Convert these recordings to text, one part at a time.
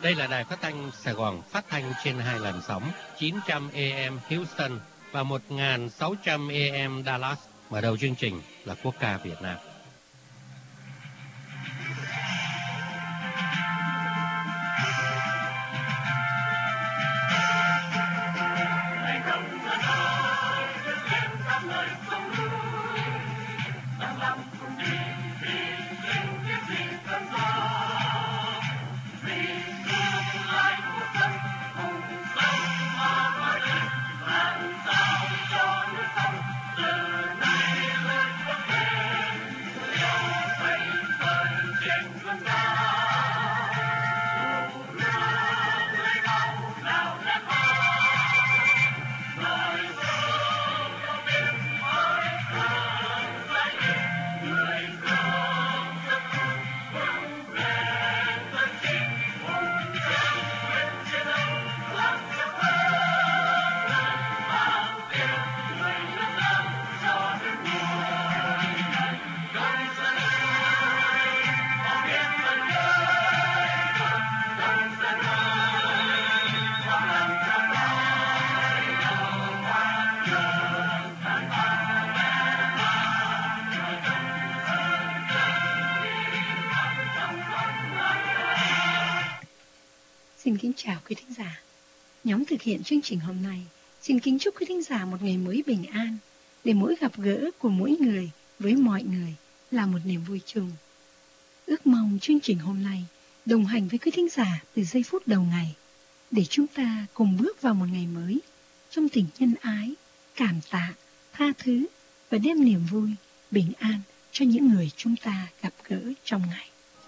Đây là đài phát thanh Sài Gòn, phát thanh trên 2 làn sóng 900 AM Houston và 1600 AM Dallas. Mở đầu chương trình là quốc ca Việt Nam. Xin kính chào quý thính giả. Nhóm thực hiện chương trình hôm nay xin kính chúc quý thính giả một ngày mới bình an, để mỗi gặp gỡ của mỗi người với mọi người là một niềm vui chung. Ước mong chương trình hôm nay đồng hành với quý thính giả từ giây phút đầu ngày, để chúng ta cùng bước vào một ngày mới trong tình nhân ái, cảm tạ, tha thứ và đem niềm vui, bình an cho những người chúng ta gặp gỡ trong ngày.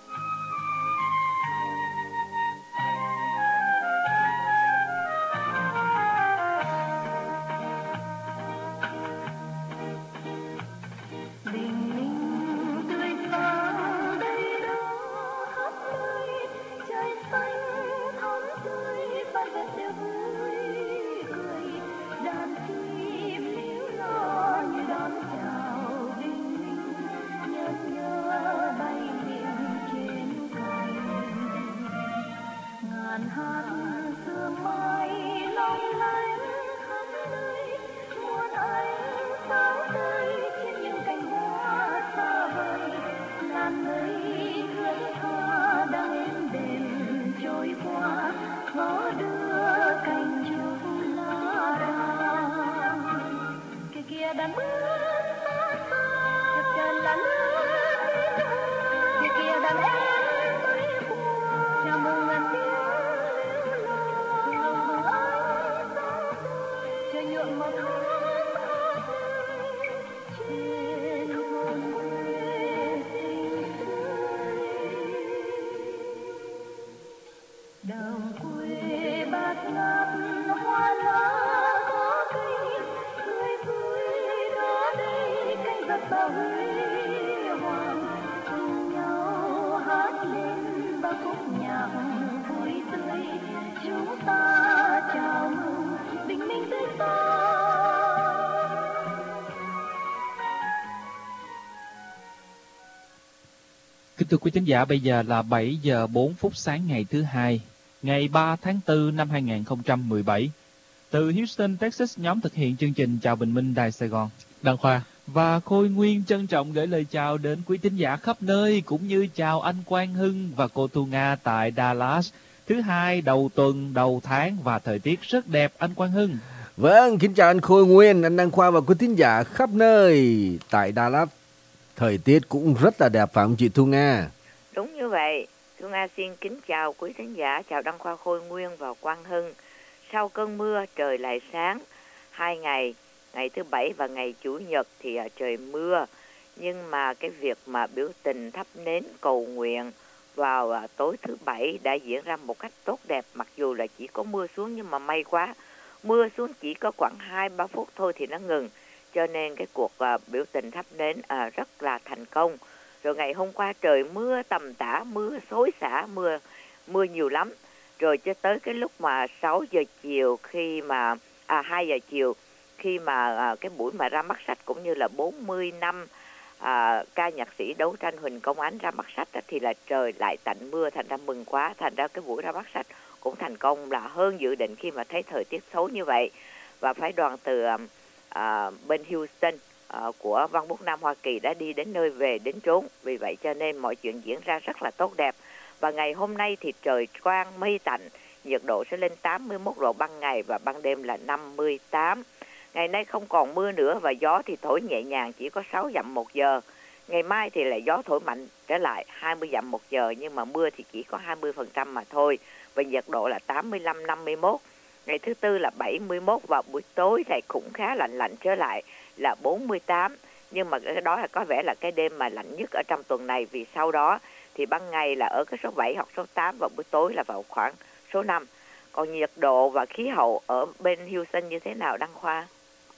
Kính thưa quý thính giả, bây giờ là 7 giờ 4 phút sáng ngày thứ Hai, ngày 3 tháng 4 năm 2017. Từ Houston, Texas, nhóm thực hiện chương trình Chào Bình Minh Đài Sài Gòn, Đăng Khoa và Khôi Nguyên trân trọng gửi lời chào đến quý thính giả khắp nơi, cũng như chào anh Quang Hưng và cô Thu Nga tại Dallas. Thứ Hai, đầu tuần, đầu tháng và thời tiết rất đẹp, anh Quang Hưng. Vâng, kính chào anh Khôi Nguyên, anh Đăng Khoa và quý thính giả khắp nơi. Tại Dallas, thời tiết cũng rất là đẹp, phải không chị Thu Nga? Đúng như vậy. Thu Nga xin kính chào quý thính giả, chào Đăng Khoa, Khôi Nguyên và Quang Hưng. Sau cơn mưa trời lại sáng. 2 ngày, ngày thứ Bảy và ngày Chủ nhật thì trời mưa. Nhưng mà cái việc mà biểu tình thắp nến cầu nguyện vào tối thứ Bảy đã diễn ra một cách tốt đẹp. Mặc dù là chỉ có mưa xuống, nhưng mà may quá, mưa xuống chỉ có khoảng 2-3 phút thôi thì nó ngừng. Cho nên cái cuộc biểu tình thắp nến rất là thành công. Rồi ngày hôm qua trời mưa tầm tã, mưa xối xả, mưa nhiều lắm. Rồi cho tới cái lúc mà 6 giờ chiều khi mà 2 giờ chiều khi mà cái buổi mà ra mắt sách cũng như là 40 năm ca nhạc sĩ đấu tranh Huỳnh Công Ánh ra mắt sách thì là trời lại tạnh mưa, thành ra mừng quá, thành ra cái buổi ra mắt sách cũng thành công là hơn dự định khi mà thấy thời tiết xấu như vậy. Và phái đoàn từ bên Houston của Văn Bút Nam Hoa Kỳ đã đi đến nơi về đến chốn, vì vậy cho nên mọi chuyện diễn ra rất là tốt đẹp. Và ngày hôm nay thì trời quang mây tạnh, nhiệt độ sẽ lên 81 độ ban ngày và ban đêm là 58. Ngày nay không còn mưa nữa và gió thì thổi nhẹ nhàng, chỉ có 6 dặm một giờ. Ngày mai thì lại gió thổi mạnh trở lại 20 dặm một giờ, nhưng mà mưa thì chỉ có 20% mà thôi. Và nhiệt độ là 85-51. Ngày thứ Tư là 71 và buổi tối lại cũng khá lạnh trở lại là 48. Nhưng mà cái đó là có vẻ là cái đêm mà lạnh nhất ở trong tuần này, vì sau đó thì ban ngày là ở cái số 7 hoặc số 8 và buổi tối là vào khoảng số 5. Còn nhiệt độ và khí hậu ở bên Houston như thế nào Đăng Khoa?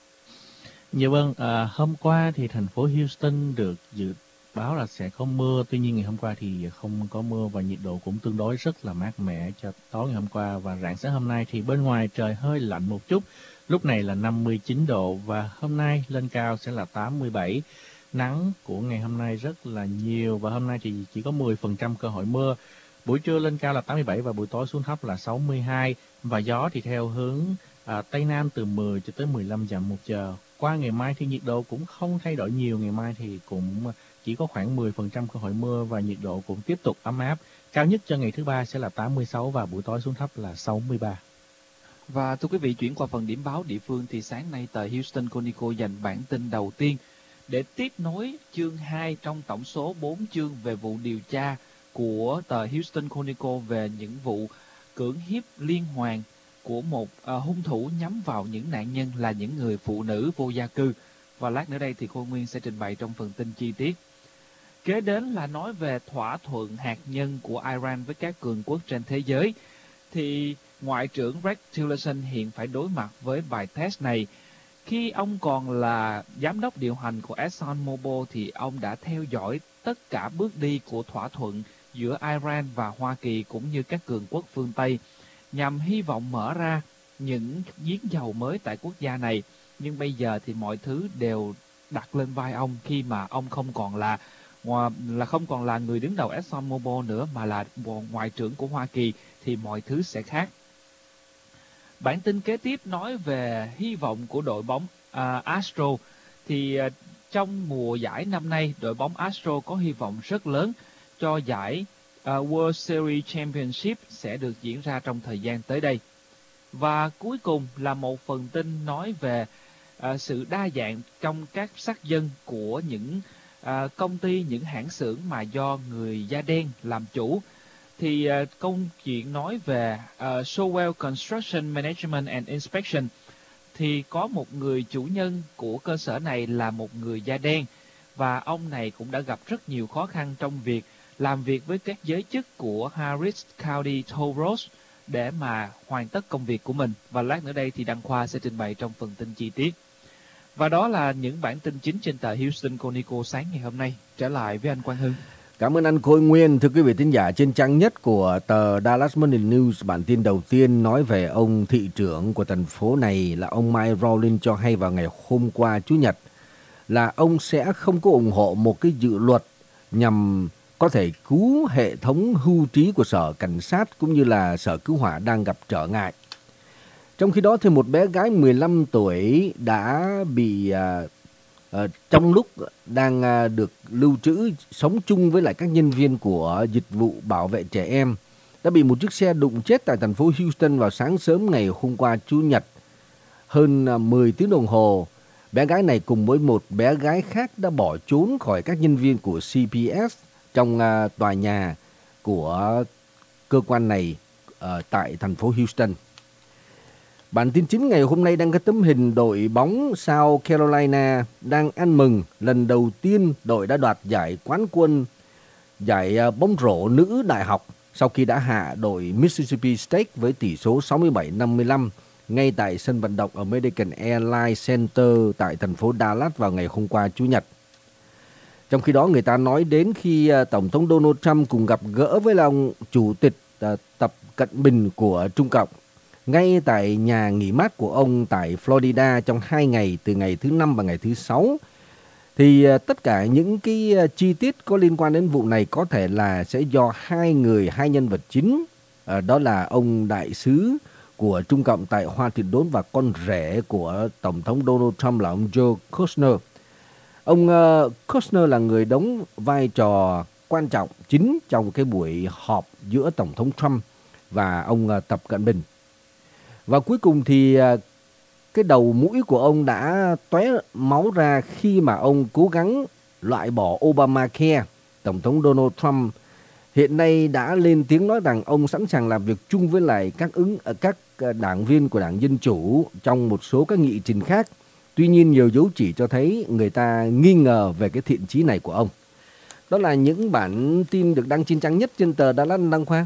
Dạ vâng, hôm qua thì thành phố Houston được dự báo là sẽ có mưa, tuy nhiên ngày hôm qua thì không có mưa và nhiệt độ cũng tương đối rất là mát mẻ cho tối ngày hôm qua. Và rạng sáng hôm nay thì bên ngoài trời hơi lạnh một chút, lúc này là 59 độ và hôm nay lên cao sẽ là 87. Nắng của ngày hôm nay rất là nhiều và hôm nay thì chỉ có 10% cơ hội mưa. Buổi trưa lên cao là 87 và buổi tối xuống thấp là 62 và gió thì theo hướng Tây Nam từ 10 cho tới 15 dặm một giờ. Qua ngày mai thì nhiệt độ cũng không thay đổi nhiều, ngày mai thì cũng chỉ có khoảng 10% cơ hội mưa và nhiệt độ cũng tiếp tục ấm áp. Cao nhất cho ngày thứ Ba sẽ là 86 và buổi tối xuống thấp là 63. Và thưa quý vị, chuyển qua phần điểm báo địa phương thì sáng nay tờ Houston Chronicle dành bản tin đầu tiên để tiếp nối chương 2 trong tổng số 4 chương về vụ điều tra của tờ Houston Chronicle về những vụ cưỡng hiếp liên hoàn của một hung thủ nhắm vào những nạn nhân là những người phụ nữ vô gia cư. Và lát nữa đây thì Khôi Nguyên sẽ trình bày trong phần tin chi tiết. Kế đến là nói về thỏa thuận hạt nhân của Iran với các cường quốc trên thế giới. Thì Ngoại trưởng Rex Tillerson hiện phải đối mặt với bài test này. Khi ông còn là giám đốc điều hành của ExxonMobil thì ông đã theo dõi tất cả bước đi của thỏa thuận giữa Iran và Hoa Kỳ cũng như các cường quốc phương Tây nhằm hy vọng mở ra những giếng dầu mới tại quốc gia này. Nhưng bây giờ thì mọi thứ đều đặt lên vai ông khi mà ông không còn là người đứng đầu ExxonMobil nữa mà là ngoại trưởng của Hoa Kỳ thì mọi thứ sẽ khác. Bản tin kế tiếp nói về hy vọng của đội bóng Astro. Thì trong mùa giải năm nay, đội bóng Astro có hy vọng rất lớn cho giải World Series Championship sẽ được diễn ra trong thời gian tới đây. Và cuối cùng là một phần tin nói về sự đa dạng trong các sắc dân của những công ty, những hãng xưởng mà do người da đen làm chủ. Thì câu chuyện nói về Sowell Construction Management and Inspection thì có một người chủ nhân của cơ sở này là một người da đen và ông này cũng đã gặp rất nhiều khó khăn trong việc làm việc với các giới chức của Harris County Toll Roads để mà hoàn tất công việc của mình. Và lát nữa đây thì Đăng Khoa sẽ trình bày trong phần tin chi tiết. Và đó là những bản tin chính trên tờ Houston Chronicle sáng ngày hôm nay. Trở lại với anh Quang Hưng. Cảm ơn anh Khôi Nguyên. Thưa quý vị thính giả, trên trang nhất của tờ Dallas Morning News, bản tin đầu tiên nói về ông thị trưởng của thành phố này là ông Mike Rawlings cho hay vào ngày hôm qua Chủ nhật là ông sẽ không có ủng hộ một cái dự luật nhằm có thể cứu hệ thống hưu trí của Sở Cảnh sát cũng như là Sở Cứu hỏa đang gặp trở ngại. Trong khi đó thì một bé gái 15 tuổi đã bị trong lúc đang được lưu trữ sống chung với lại các nhân viên của dịch vụ bảo vệ trẻ em đã bị một chiếc xe đụng chết tại thành phố Houston vào sáng sớm ngày hôm qua Chủ nhật. Hơn 10 tiếng đồng hồ, bé gái này cùng với một bé gái khác đã bỏ trốn khỏi các nhân viên của CPS trong tòa nhà của cơ quan này tại thành phố Houston. Bản tin chính ngày hôm nay đang có tấm hình đội bóng South Carolina đang ăn mừng lần đầu tiên đội đã đoạt giải quán quân giải bóng rổ nữ đại học sau khi đã hạ đội Mississippi State với tỷ số 67-55 ngay tại sân vận động American Airlines Center tại thành phố Dallas vào ngày hôm qua Chủ nhật. Trong khi đó, người ta nói đến khi Tổng thống Donald Trump cùng gặp gỡ với ông Chủ tịch Tập Cận Bình của Trung Cộng ngay tại nhà nghỉ mát của ông tại Florida trong 2 ngày từ ngày thứ Năm và ngày thứ Sáu, Thì tất cả những cái chi tiết có liên quan đến vụ này có thể là sẽ do hai nhân vật chính, đó là ông đại sứ của Trung Cộng tại Hoa Thị Đốn và con rể của Tổng thống Donald Trump là ông Joe Kushner. Ông Kushner là người đóng vai trò quan trọng chính trong cái buổi họp giữa Tổng thống Trump và ông Tập Cận Bình. Và cuối cùng thì cái đầu mũi của ông đã tóe máu ra khi mà ông cố gắng loại bỏ Obamacare. Tổng thống Donald Trump hiện nay đã lên tiếng nói rằng ông sẵn sàng làm việc chung với lại các đảng viên của Đảng Dân Chủ trong một số các nghị trình khác. Tuy nhiên nhiều dấu chỉ cho thấy người ta nghi ngờ về cái thiện chí này của ông. Đó là những bản tin được đăng trên trang nhất trên tờ Dallas Đăng Khoa.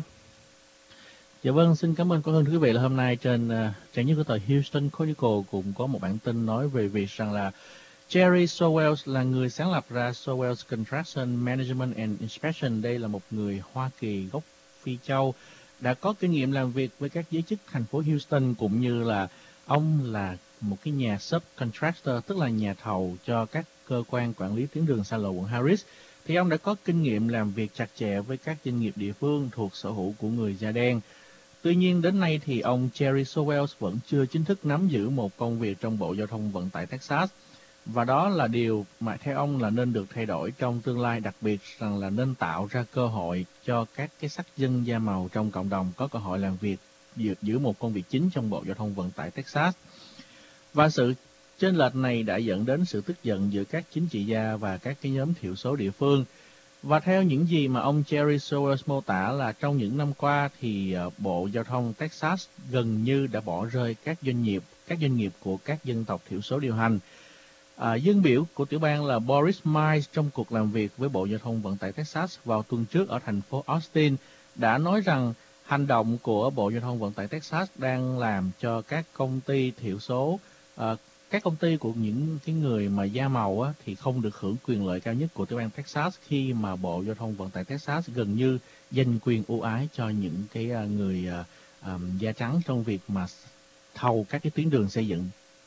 Dạ vâng, xin cảm ơn cô Hân. Thưa quý vị, là hôm nay trên trang nhất của tờ Houston Chronicle cũng có một bản tin nói về việc rằng là Jerry Sowell là người sáng lập ra Sowell's Construction Management and Inspection. Đây là một người Hoa Kỳ gốc Phi Châu, đã có kinh nghiệm làm việc với các giới chức thành phố Houston, cũng như là ông là một cái nhà subcontractor, tức là nhà thầu cho các cơ quan quản lý tuyến đường xa lộ quận Harris. Thì ông đã có kinh nghiệm làm việc chặt chẽ với các doanh nghiệp địa phương thuộc sở hữu của người da đen. Tuy nhiên đến nay thì ông Jerry Sowell vẫn chưa chính thức nắm giữ một công việc trong Bộ Giao thông Vận tải Texas. Và đó là điều mà theo ông là nên được thay đổi trong tương lai, đặc biệt rằng là nên tạo ra cơ hội cho các cái sắc dân da màu trong cộng đồng có cơ hội làm việc giữ một công việc chính trong Bộ Giao thông Vận tải Texas. Và sự chênh lệch này đã dẫn đến sự tức giận giữa các chính trị gia và các cái nhóm thiểu số địa phương. Và theo những gì mà ông Jerry Sowell mô tả là trong những năm qua thì Bộ Giao thông Texas gần như đã bỏ rơi các doanh nghiệp của các dân tộc thiểu số điều hành. Dân biểu của tiểu bang là Boris Miles trong cuộc làm việc với Bộ Giao thông Vận tải Texas vào tuần trước ở thành phố Austin đã nói rằng hành động của Bộ Giao thông Vận tải Texas đang làm cho các công ty thiểu số, các công ty của những cái người mà da màu thì không được hưởng quyền lợi cao nhất của tiểu bang Texas, khi mà Bộ Giao thông Vận tải Texas gần như dành quyền ưu ái cho những cái người da trắng trong việc mà thầu các cái tuyến đường xây dựng.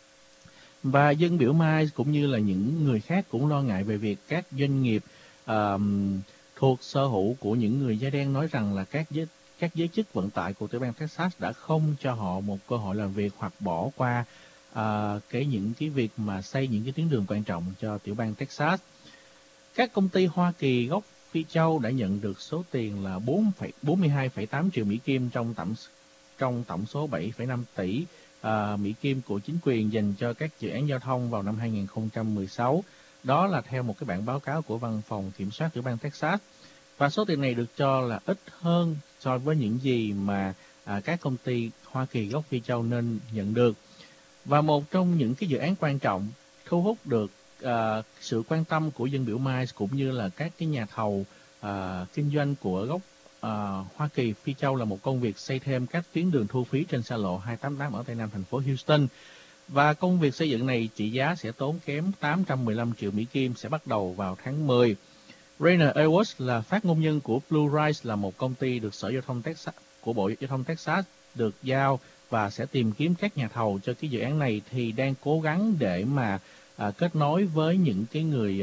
Và dân biểu Miles cũng như là những người khác cũng lo ngại về việc các doanh nghiệp thuộc sở hữu của những người da đen nói rằng là các giới chức vận tải của tiểu bang Texas đã không cho họ một cơ hội làm việc, hoặc bỏ qua những cái việc mà xây những cái tuyến đường quan trọng cho tiểu bang Texas. Các công ty Hoa Kỳ gốc Phi Châu đã nhận được số tiền là 42,8 triệu Mỹ Kim trong tổng số 7,5 tỷ Mỹ Kim của chính quyền dành cho các dự án giao thông vào năm 2016. Đó là theo một cái bản báo cáo của Văn phòng Kiểm soát tiểu bang Texas. Và số tiền này được cho là ít hơn so với những gì mà các công ty Hoa Kỳ gốc Phi Châu nên nhận được. Và một trong những cái dự án quan trọng thu hút được sự quan tâm của dân biểu Miles cũng như là các cái nhà thầu kinh doanh của gốc Hoa Kỳ Phi Châu là một công việc xây thêm các tuyến đường thu phí trên xa lộ 288 ở Tây Nam thành phố Houston. Và công việc xây dựng này trị giá sẽ tốn kém 815 triệu Mỹ Kim, sẽ bắt đầu vào tháng 10. Rainer Edwards là phát ngôn nhân của Blue Rise, là một công ty được Sở Giao thông Texas của Bộ Giao thông Texas được giao và sẽ tìm kiếm các nhà thầu cho cái dự án này, thì đang cố gắng để mà kết nối với những cái người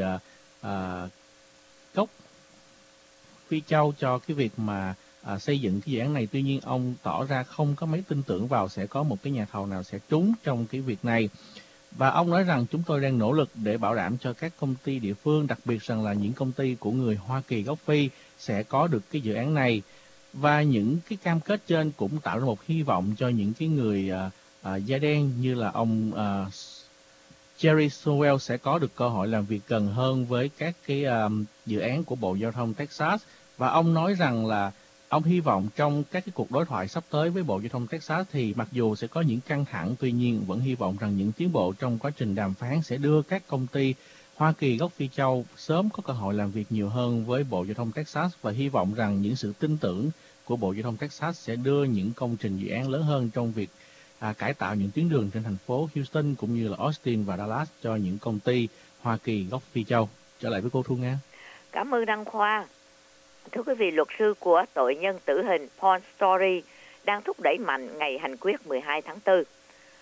gốc Phi Châu cho cái việc mà xây dựng cái dự án này. Tuy nhiên ông tỏ ra không có mấy tin tưởng vào sẽ có một cái nhà thầu nào sẽ trúng trong cái việc này. Và ông nói rằng chúng tôi đang nỗ lực để bảo đảm cho các công ty địa phương, đặc biệt rằng là những công ty của người Hoa Kỳ gốc Phi sẽ có được cái dự án này. Và những cái cam kết trên cũng tạo ra một hy vọng cho những cái người da đen như là ông Jerry Sowell sẽ có được cơ hội làm việc gần hơn với các cái dự án của Bộ Giao thông Texas. Và ông nói rằng là ông hy vọng trong các cái cuộc đối thoại sắp tới với Bộ Giao thông Texas thì mặc dù sẽ có những căng thẳng, tuy nhiên vẫn hy vọng rằng những tiến bộ trong quá trình đàm phán sẽ đưa các công ty Hoa Kỳ gốc Phi Châu sớm có cơ hội làm việc nhiều hơn với Bộ Giao thông Texas, và hy vọng rằng những sự tin tưởng của Bộ Giao thông Texas sẽ đưa những công trình dự án lớn hơn trong việc cải tạo những tuyến đường trên thành phố Houston cũng như là Austin và Dallas cho những công ty Hoa Kỳ gốc Phi Châu. Trở lại với cô Thu Nga. Cảm ơn Đăng Khoa. Thưa quý vị, luật sư của tội nhân tử hình Paul Story đang thúc đẩy mạnh ngày hành quyết 12 tháng 4.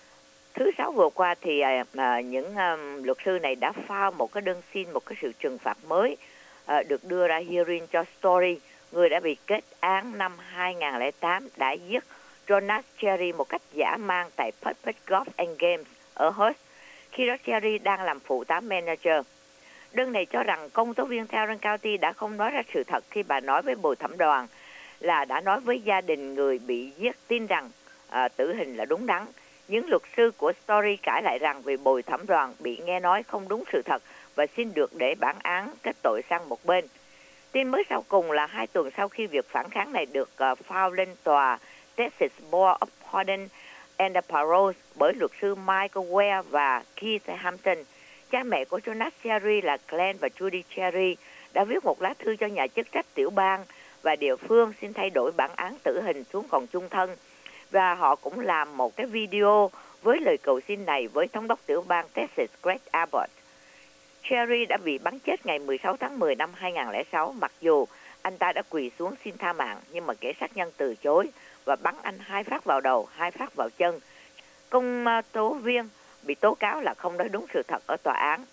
Thứ Sáu vừa qua thì những luật sư này đã file một cái đơn xin một cái sự trừng phạt mới được đưa ra hearing cho Story, người đã bị kết án năm 2008 đã giết Jonas Cherry một cách dã man tại Puppet Golf and Games ở Hearst, khi đó Cherry đang làm phụ tá manager. Đơn này cho rằng công tố viên Tarrant County đã không nói ra sự thật khi bà nói với bồi thẩm đoàn là đã nói với gia đình người bị giết tin rằng tử hình là đúng đắn. Những luật sư của Story cãi lại rằng vì bồi thẩm đoàn bị nghe nói không đúng sự thật và xin được để bản án kết tội sang một bên. Tin mới sau cùng là 2 tuần sau khi việc phản kháng này được file lên tòa Texas Board of Pardon and Parole bởi luật sư Michael Ware và Keith Hampton, cha mẹ của Jonas Cherry là Glenn và Judy Cherry đã viết một lá thư cho nhà chức trách tiểu bang và địa phương xin thay đổi bản án tử hình xuống còn chung thân. Và họ cũng làm một cái video với lời cầu xin này với thống đốc tiểu bang Texas Greg Abbott. Cherry đã bị bắn chết ngày 16 tháng 10 năm 2006, mặc dù anh ta đã quỳ xuống xin tha mạng, nhưng mà kẻ sát nhân từ chối và bắn anh 2 phát vào đầu, 2 phát vào chân. Công tố viên bị tố cáo là không nói đúng sự thật ở tòa án.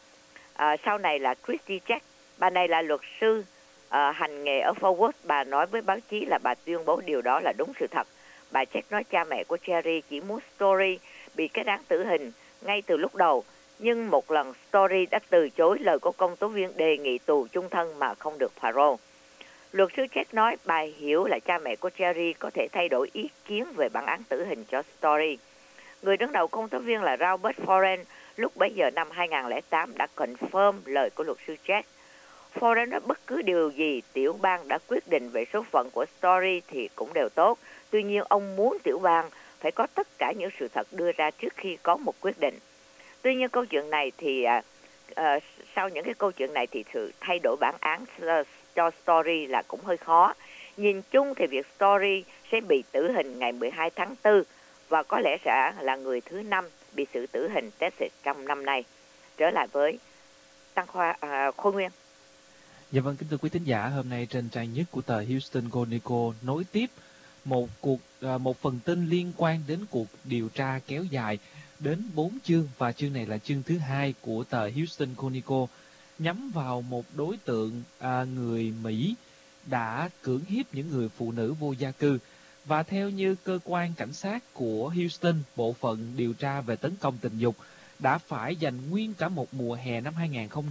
Sau này là Christy Jack, bà này là luật sư hành nghề ở Fort Worth, bà nói với báo chí là bà tuyên bố điều đó là đúng sự thật. Bà Jack nói cha mẹ của Cherry chỉ muốn Story bị kết án tử hình ngay từ lúc đầu, nhưng một lần Story đã từ chối lời của công tố viên đề nghị tù chung thân mà không được parole. Luật sư Jack nói bà hiểu là cha mẹ của Cherry có thể thay đổi ý kiến về bản án tử hình cho Story. Người đứng đầu công tố viên là Robert Foran lúc bấy giờ năm 2008 đã confirm lời của luật sư Jack. Foran nói bất cứ điều gì tiểu bang đã quyết định về số phận của Story thì cũng đều tốt. Tuy nhiên ông muốn tiểu bang phải có tất cả những sự thật đưa ra trước khi có một quyết định. Tuy nhiên câu chuyện này thì sau những cái câu chuyện này thì sự thay đổi bản án cho Story là cũng hơi khó. Nhìn chung thì việc Story sẽ bị tử hình ngày 12 tháng 4 và có lẽ sẽ là người thứ 5 bị xử tử hình Texas trong năm nay. Trở lại với Tăng Khôi Nguyên. Dạ vâng, kính thưa quý thính giả, hôm nay trên trang nhất của tờ Houston Chronicle nối tiếp một phần tin liên quan đến cuộc điều tra kéo dài đến 4 chương, và chương này là chương thứ 2 của tờ Houston Chronicle, nhắm vào một đối tượng người Mỹ đã cưỡng hiếp những người phụ nữ vô gia cư. Và theo như cơ quan cảnh sát của Houston, bộ phận điều tra về tấn công tình dục đã phải dành nguyên cả một mùa hè năm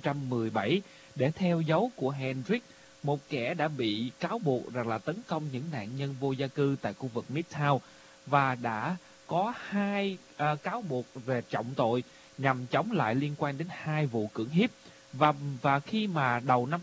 2017 để theo dấu của Hendrick, một kẻ đã bị cáo buộc rằng là tấn công những nạn nhân vô gia cư tại khu vực Midtown, và đã có 2 cáo buộc về trọng tội nhằm chống lại liên quan đến 2 vụ cưỡng hiếp. Và khi mà đầu năm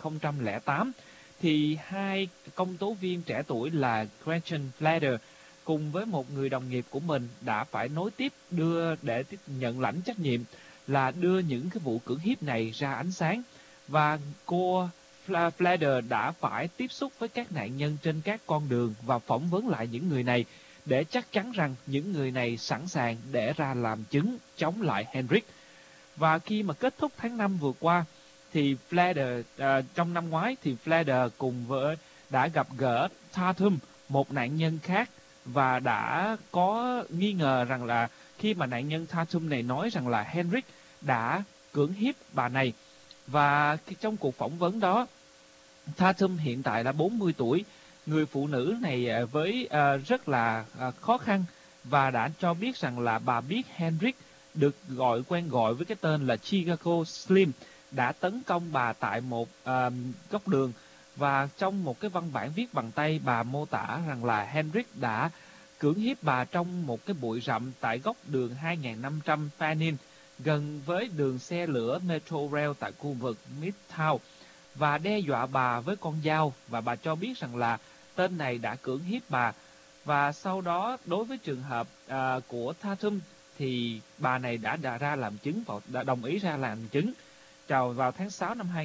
2008 thì 2 công tố viên trẻ tuổi là Gretchen Flatter cùng với một người đồng nghiệp của mình đã phải nối tiếp để nhận lãnh trách nhiệm là đưa những cái vụ cưỡng hiếp này ra ánh sáng. Và cô Flatter đã phải tiếp xúc với các nạn nhân trên các con đường và phỏng vấn lại những người này để chắc chắn rằng những người này sẵn sàng để ra làm chứng chống lại Hendrick. Và khi mà kết thúc tháng 5 vừa qua thì Flatter, trong năm ngoái thì Flatter cùng với đã gặp gỡ Tatum, một nạn nhân khác, và đã có nghi ngờ rằng là khi mà nạn nhân Tatum này nói rằng là Hendrick đã cưỡng hiếp bà này. Và trong cuộc phỏng vấn đó, Tatum hiện tại là 40 tuổi, người phụ nữ này với rất là khó khăn, và đã cho biết rằng là bà biết Hendrick được quen gọi với cái tên là Chicago Slim đã tấn công bà tại một góc đường. Và trong một cái văn bản viết bằng tay, bà mô tả rằng là Hendrick đã cưỡng hiếp bà trong một cái bụi rậm tại góc đường 2500 Fannin, gần với đường xe lửa Metro Rail tại khu vực Midtown, và đe dọa bà với con dao. Và bà cho biết rằng là tên này đã cưỡng hiếp bà. Và sau đó, đối với trường hợp của Tatum thì bà này đã ra làm chứng, đã đồng ý ra làm chứng vào tháng 6 năm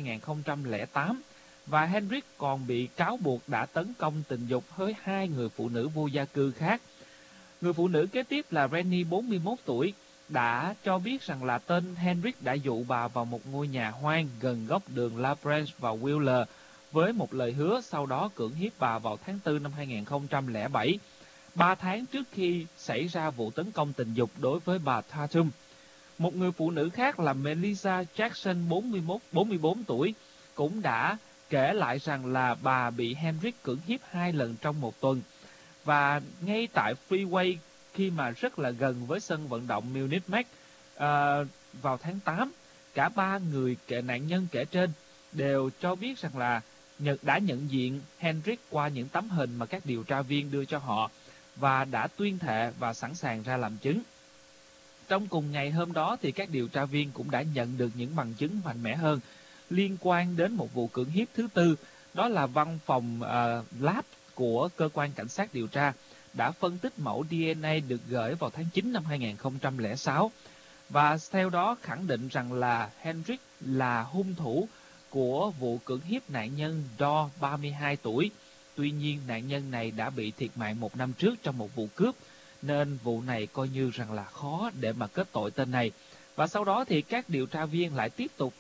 2008. Và Hendrick còn bị cáo buộc đã tấn công tình dục với 2 người phụ nữ vô gia cư khác. Người phụ nữ kế tiếp là Rennie, 41 tuổi, đã cho biết rằng là tên Hendrick đã dụ bà vào một ngôi nhà hoang gần góc đường La Branch và Wheeler với một lời hứa sau đó cưỡng hiếp bà vào tháng 4 năm 2007. 3 tháng trước khi xảy ra vụ tấn công tình dục đối với bà Tatum. Một người phụ nữ khác là Melissa Jackson, 44 tuổi, cũng đã kể lại rằng là bà bị Hendrick cưỡng hiếp 2 lần trong một tuần. Và ngay tại freeway khi mà rất là gần với sân vận động Munich Max vào tháng 8, cả 3 người nạn nhân kể trên đều cho biết rằng là đã nhận diện Hendrick qua những tấm hình mà các điều tra viên đưa cho họ và đã tuyên thệ và sẵn sàng ra làm chứng. Trong cùng ngày hôm đó thì các điều tra viên cũng đã nhận được những bằng chứng mạnh mẽ hơn liên quan đến một vụ cưỡng hiếp thứ tư. Đó là văn phòng lab của cơ quan cảnh sát điều tra đã phân tích mẫu DNA được gửi vào tháng 9 năm 2006 và theo đó khẳng định rằng là Hendrick là hung thủ của vụ cưỡng hiếp nạn nhân Do, 32 tuổi. Tuy nhiên nạn nhân này đã bị thiệt mạng 1 năm trước trong một vụ cướp, nên vụ này coi như rằng là khó để mà kết tội tên này. Và sau đó thì các điều tra viên lại tiếp tục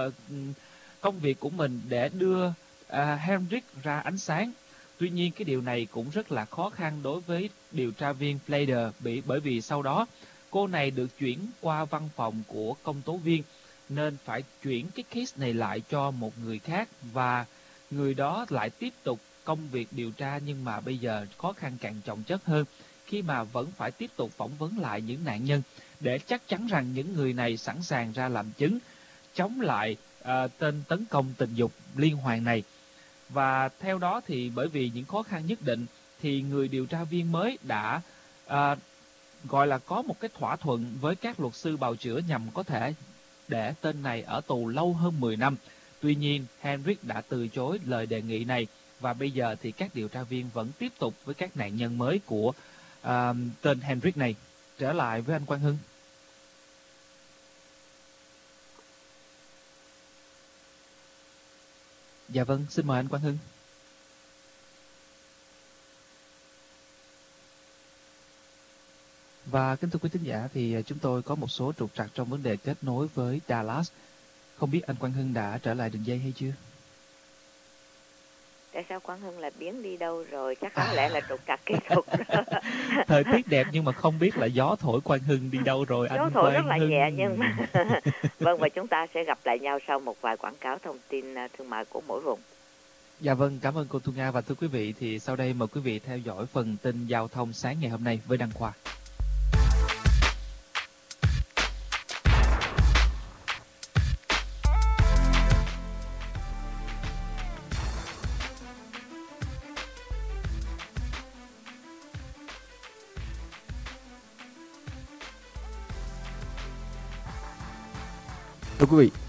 công việc của mình để đưa Hendrick ra ánh sáng. Tuy nhiên cái điều này cũng rất là khó khăn đối với điều tra viên Flader, bởi vì sau đó cô này được chuyển qua văn phòng của công tố viên nên phải chuyển cái case này lại cho một người khác và người đó lại tiếp tục công việc điều tra, nhưng mà bây giờ khó khăn càng chồng chất hơn khi mà vẫn phải tiếp tục phỏng vấn lại những nạn nhân để chắc chắn rằng những người này sẵn sàng ra làm chứng chống lại tên tấn công tình dục liên hoàn này. Và theo đó thì bởi vì những khó khăn nhất định thì người điều tra viên mới đã gọi là có một cái thỏa thuận với các luật sư bào chữa nhằm có thể để tên này ở tù lâu hơn 10 năm. Tuy nhiên, Hendrick đã từ chối lời đề nghị này và bây giờ thì các điều tra viên vẫn tiếp tục với các nạn nhân mới của tên Hendrick này. Trở lại với anh Quang Hưng. Dạ vâng, xin mời anh Quang Hưng. Và kính thưa quý thính giả thì chúng tôi có một số trục trặc trong vấn đề kết nối với Dallas. Không biết anh Quang Hưng đã trở lại đường dây hay chưa? Tại sao Quang Hưng lại biến đi đâu rồi? Chắc có lẽ là trục trặc kỹ thuật. Thời tiết đẹp nhưng mà không biết là gió thổi Quang Hưng đi đâu rồi. Gió thổi rất là nhẹ nhưng mà... Vâng, và chúng ta sẽ gặp lại nhau sau một vài quảng cáo thông tin thương mại của mỗi vùng. Dạ vâng, cảm ơn cô Thu Nga. Và thưa quý vị, thì sau đây mời quý vị theo dõi phần tin giao thông sáng ngày hôm nay với Đăng Khoa. Thưa quý vị,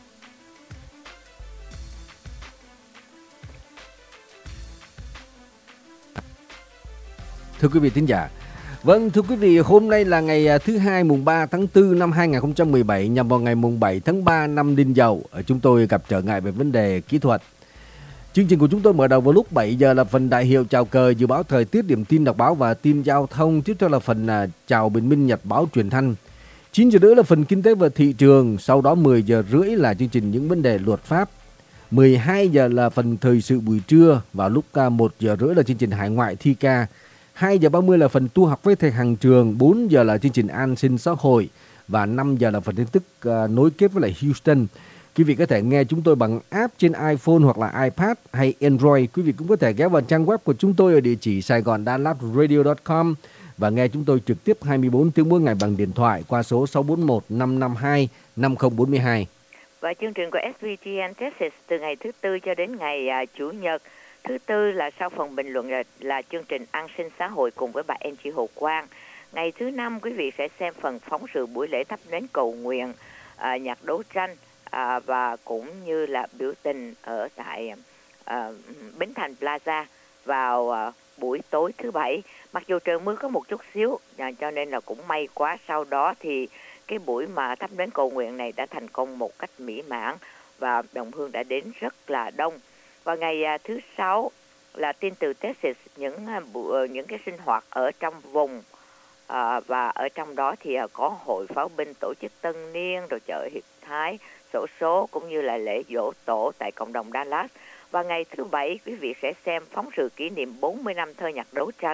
thính giả, vâng, thưa quý vị, hôm nay là ngày thứ Hai mùng 3 tháng 4 năm 2017, nhằm vào ngày mùng 7 tháng 3 năm Đinh Dậu. Chúng tôi gặp trở ngại về vấn đề kỹ thuật. Chương trình của chúng tôi mở đầu vào lúc 7 giờ là phần đại hiệu chào cờ, dự báo thời tiết, điểm tin đọc báo và tin giao thông. Tiếp theo là phần chào bình minh nhật báo truyền thanh. 9 giờ rưỡi là phần kinh tế và thị trường. Sau đó 10 giờ rưỡi là chương trình những vấn đề luật pháp. 12 giờ là phần thời sự buổi trưa. Vào lúc 1 giờ rưỡi là chương trình hải ngoại thi ca. 2 giờ 30 là phần tu học với thầy hàng trường. 4 giờ là chương trình an sinh xã hội. Và 5 giờ là phần tin tức nối kết với lại Houston. Quý vị có thể nghe chúng tôi bằng app trên iPhone hoặc là iPad hay Android. Quý vị cũng có thể ghé vào trang web của chúng tôi ở địa chỉ saigondallatradio.com và nghe chúng tôi trực tiếp 24 tiếng mỗi ngày bằng điện thoại qua số 641 552 5042. Và chương trình của SVTN Texas từ ngày thứ Tư cho đến ngày Chủ nhật. Thứ Tư là sau phần bình luận là chương trình an sinh xã hội cùng với bà Angie Hồ Quang. Ngày thứ Năm quý vị sẽ xem phần phóng sự buổi lễ thắp nến cầu nguyện, nhạc đấu tranh và cũng như là biểu tình ở tại Bến Thành Plaza vào buổi tối thứ Bảy. Mặc dù trời mưa có một chút xíu cho nên là cũng may quá, sau đó thì cái buổi mà thắp nến cầu nguyện này đã thành công một cách mỹ mãn và đồng hương đã đến rất là đông. Và ngày thứ Sáu là tin từ Texas, những cái sinh hoạt ở trong vùng và ở trong đó thì có hội pháo binh tổ chức tân niên, rồi chợ hiệp thái, xổ số cũng như là lễ giỗ tổ tại cộng đồng Dallas. Và ngày thứ Bảy quý vị sẽ xem phóng sự kỷ niệm 40 năm thơ nhạc đấu tranh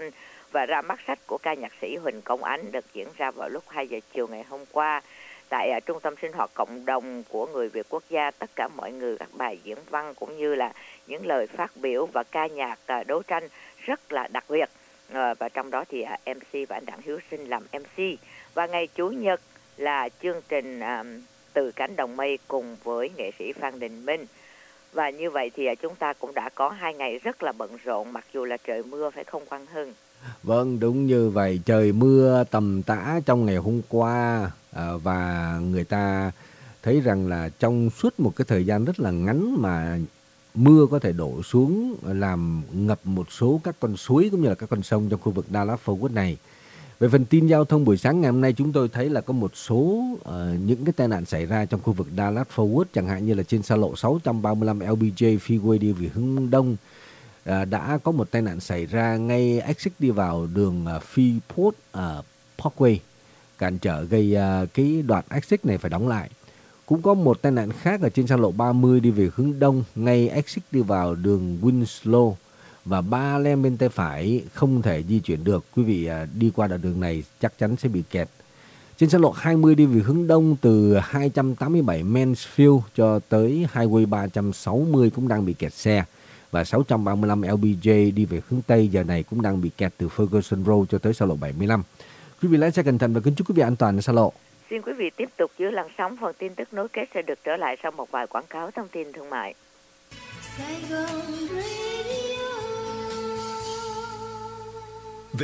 và ra mắt sách của ca nhạc sĩ Huỳnh Công Ánh được diễn ra vào lúc 2 giờ chiều ngày hôm qua tại Trung tâm sinh hoạt cộng đồng của người Việt Quốc gia. Tất cả mọi người, các bài diễn văn cũng như là những lời phát biểu và ca nhạc đấu tranh rất là đặc biệt. Và trong đó thì MC và anh Đặng Hiếu Sinh làm MC. Và ngày Chủ nhật là chương trình Từ Cánh Đồng Mây cùng với nghệ sĩ Phan Đình Minh. Và như vậy thì chúng ta cũng đã có 2 ngày rất là bận rộn, mặc dù là trời mưa, phải không Quang Hưng? Vâng, đúng như vậy. Trời mưa tầm tã trong ngày hôm qua và người ta thấy rằng là trong suốt một cái thời gian rất là ngắn mà mưa có thể đổ xuống làm ngập một số các con suối cũng như là các con sông trong khu vực Dallas-Fort Worth này. Về phần tin giao thông buổi sáng ngày hôm nay, chúng tôi thấy là có một số những cái tai nạn xảy ra trong khu vực Dallas-Fort Worth, chẳng hạn như là trên xa lộ 635 LBJ Freeway đi về hướng đông. Đã có một tai nạn xảy ra ngay exit đi vào đường Freeport Parkway, cản trở gây cái đoạn exit này phải đóng lại. Cũng có một tai nạn khác ở trên xa lộ 30 đi về hướng đông, ngay exit đi vào đường Winslow và 3 lane bên tay phải không thể di chuyển được. Quý vị đi qua đoạn đường này chắc chắn sẽ bị kẹt. Trên xa lộ 20 đi về hướng đông từ 287 Mansfield cho tới Highway 360 cũng đang bị kẹt xe. Và 635 LBJ đi về hướng Tây giờ này cũng đang bị kẹt từ Ferguson Road cho tới xa lộ 75. Quý vị lái xe cẩn thận và kính chúc quý vị an toàn ở xa lộ. Xin quý vị tiếp tục giữ làn sóng, phần tin tức nối kết sẽ được trở lại sau một vài quảng cáo thông tin thương mại. Sài Gòn Radio.